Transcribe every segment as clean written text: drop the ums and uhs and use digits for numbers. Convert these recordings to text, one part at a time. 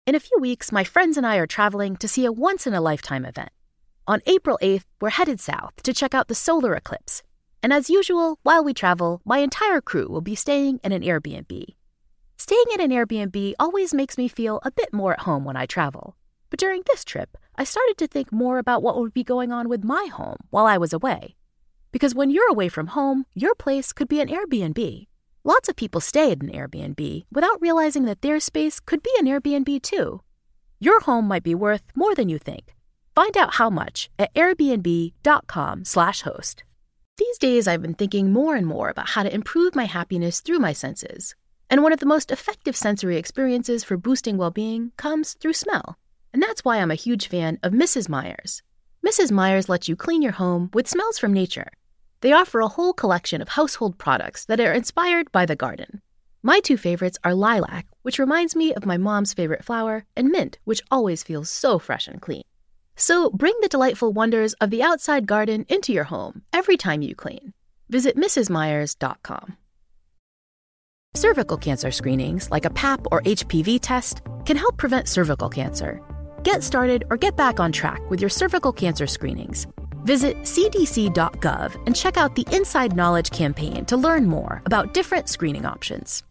In a few weeks, my friends and I are traveling to see a once-in-a-lifetime event. On April 8th, we're headed south to check out the solar eclipse. And as usual, while we travel, my entire crew will be staying in an Airbnb. Staying in an Airbnb always makes me feel a bit more at home when I travel. But during this trip, I started to think more about what would be going on with my home while I was away. Because when you're away from home, your place could be an Airbnb. Lots of people stay at an Airbnb without realizing that their space could be an Airbnb too. Your home might be worth more than you think. Find out how much at airbnb.com/host. These days, I've been thinking more and more about how to improve my happiness through my senses. And one of the most effective sensory experiences for boosting well-being comes through smell. And that's why I'm a huge fan of Mrs. Meyer's. Mrs. Meyer's lets you clean your home with smells from nature. They offer a whole collection of household products that are inspired by the garden. My two favorites are lilac, which reminds me of my mom's favorite flower, and mint, which always feels so fresh and clean. So bring the delightful wonders of the outside garden into your home every time you clean. Visit mrsmeyers.com. Cervical cancer screenings, like a Pap or HPV test, can help prevent cervical cancer. Get started or get back on track with your cervical cancer screenings. Visit cdc.gov and check out the Inside Knowledge campaign to learn more about different screening options.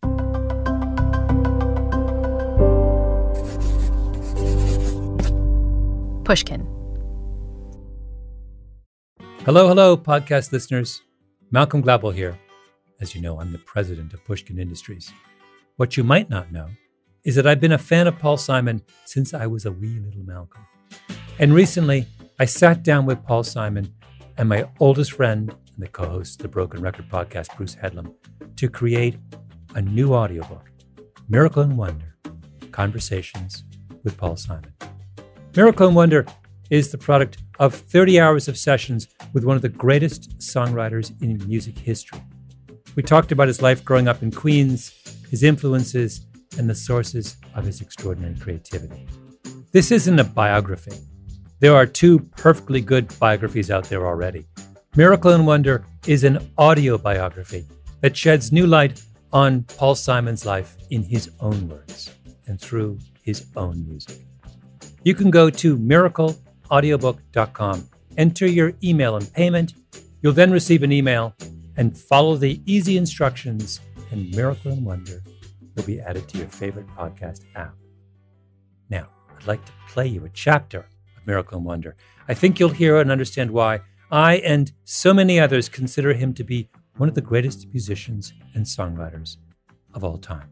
Pushkin. Hello, podcast listeners. Malcolm Gladwell here. As you know, I'm the president of Pushkin Industries. What you might not know is that I've been a fan of Paul Simon since I was a wee little Malcolm. And recently, I sat down with Paul Simon and my oldest friend and the co-host of the Broken Record podcast, Bruce Headlam, to create a new audiobook, Miracle and Wonder, Conversations with Paul Simon. Miracle and Wonder is the product of 30 hours of sessions with one of the greatest songwriters in music history. We talked about his life growing up in Queens, his influences, and the sources of his extraordinary creativity. This isn't a biography. There are two perfectly good biographies out there already. Miracle and Wonder is an audio biography that sheds new light on Paul Simon's life in his own words and through his own music. You can go to miracleaudiobook.com, enter your email and payment. You'll then receive an email and follow the easy instructions, and Miracle and Wonder will be added to your favorite podcast app. Now, I'd like to play you a chapter of Miracle and Wonder. I think you'll hear and understand why I and so many others consider him to be one of the greatest musicians and songwriters of all time.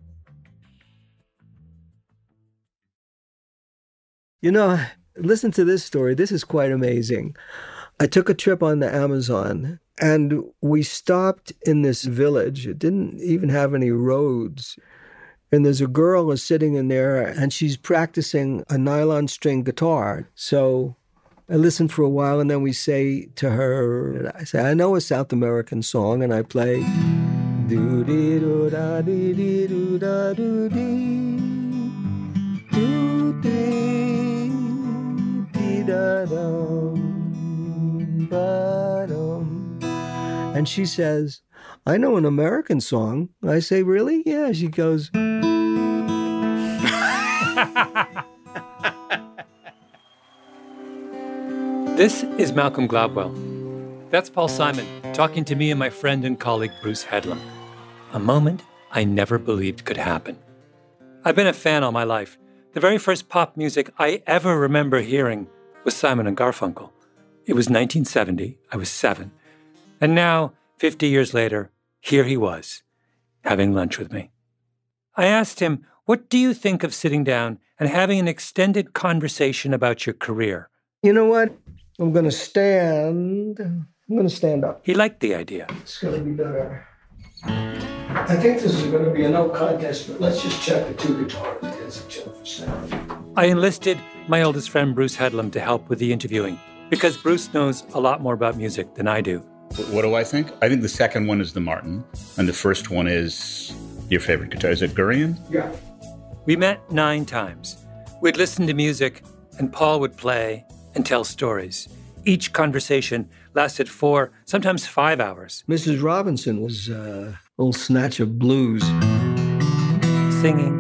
You know, listen to this story. This is quite amazing. I took a trip on the Amazon and we stopped in this village. It didn't even have any roads. And there's a girl who's sitting in there and she's practicing a nylon string guitar. So I listened for a while and then we say to her, I know a South American song, and I play do-dee-do-da-dee-dee-do-da-do-dee, do-dee-dee-da-dum, ba-dum. And she says, I know an American song. I say, really? Yeah. She goes, This is Malcolm Gladwell. That's Paul Simon talking to me and my friend and colleague Bruce Headlam. A moment I never believed could happen. I've been a fan all my life. The very first pop music I ever remember hearing was Simon and Garfunkel. It was 1970. I was 7. And now, 50 years later, here he was, having lunch with me. I asked him, what do you think of sitting down and having an extended conversation about your career? You know what? I'm going to stand up. He liked the idea. It's going to be better. I think this is going to be a no contest, but let's just check the two guitars against each other for sound. I enlisted my oldest friend, Bruce Headlam, to help with the interviewing because Bruce knows a lot more about music than I do. What do I think? I think the second one is the Martin, and the first one is your favorite guitar. Is it Gurion? Yeah. We met 9 times. We'd listen to music, and Paul would play and tell stories. Each conversation lasted 4, sometimes 5 hours. Mrs. Robinson was a little snatch of blues. Singing,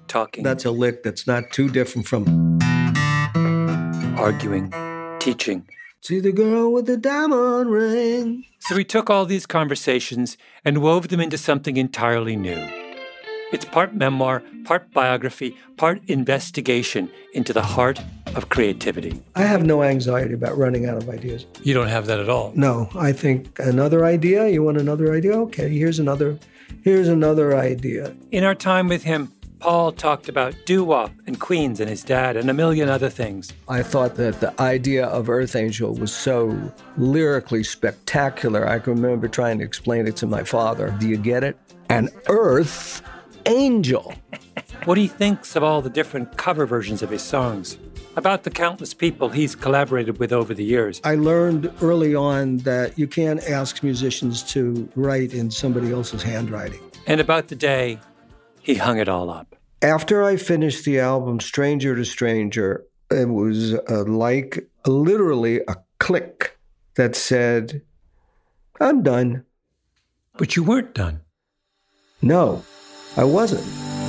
talking. That's a lick that's not too different from arguing, teaching. See the girl with the diamond ring. So we took all these conversations and wove them into something entirely new. It's part memoir, part biography, part investigation into the heart of creativity. I have no anxiety about running out of ideas. You don't have that at all? No, I think another idea. You want another idea? Okay, here's another idea. In our time with him, Paul talked about doo-wop and Queens and his dad and a million other things. I thought that the idea of Earth Angel was so lyrically spectacular. I can remember trying to explain it to my father. Do you get it? An Earth Angel. What he thinks of all the different cover versions of his songs, about the countless people he's collaborated with over the years. I learned early on that you can't ask musicians to write in somebody else's handwriting. And about the day he hung it all up. After I finished the album Stranger to Stranger, it was literally a click that said, I'm done. But you weren't done. No, I wasn't.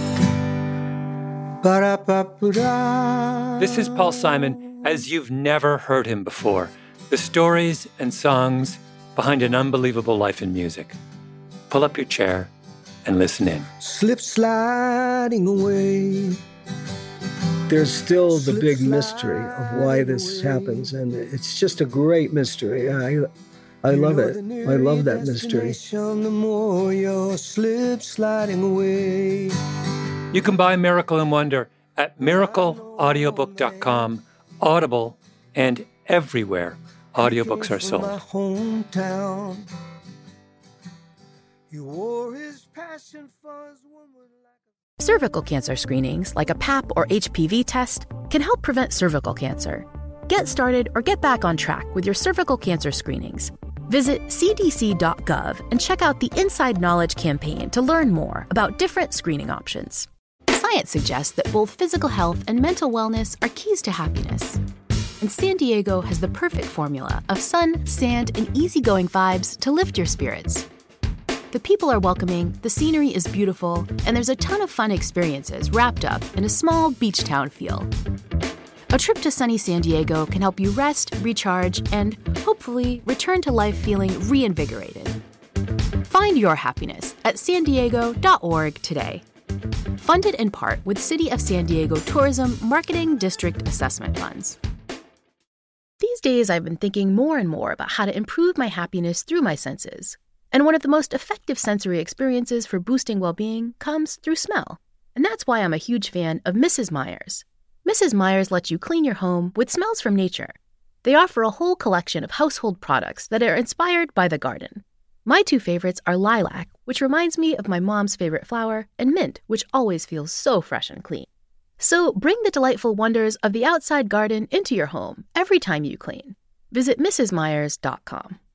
This is Paul Simon as you've never heard him before. The stories and songs behind an unbelievable life in music. Pull up your chair and listen in. Slip sliding away. There's still the big mystery of why this happens, and it's just a great mystery. I love it. I love that mystery. The more you're slip sliding away. You can buy Miracle in Wonder at miracleaudiobook.com, Audible, and everywhere audiobooks are sold. Cervical cancer screenings, like a PAP or HPV test, can help prevent cervical cancer. Get started or get back on track with your cervical cancer screenings. Visit cdc.gov and check out the Inside Knowledge campaign to learn more about different screening options. Science suggests that both physical health and mental wellness are keys to happiness. And San Diego has the perfect formula of sun, sand, and easygoing vibes to lift your spirits. The people are welcoming, the scenery is beautiful, and there's a ton of fun experiences wrapped up in a small beach town feel. A trip to sunny San Diego can help you rest, recharge, and hopefully return to life feeling reinvigorated. Find your happiness at sandiego.org today. Funded in part with City of San Diego Tourism Marketing District Assessment Funds. These days, I've been thinking more and more about how to improve my happiness through my senses. And one of the most effective sensory experiences for boosting well-being comes through smell. And that's why I'm a huge fan of Mrs. Meyer's. Mrs. Meyer's lets you clean your home with smells from nature. They offer a whole collection of household products that are inspired by the garden. My two favorites are lilac, which reminds me of my mom's favorite flower, and mint, which always feels so fresh and clean. So bring the delightful wonders of the outside garden into your home every time you clean. Visit mrsmeyers.com.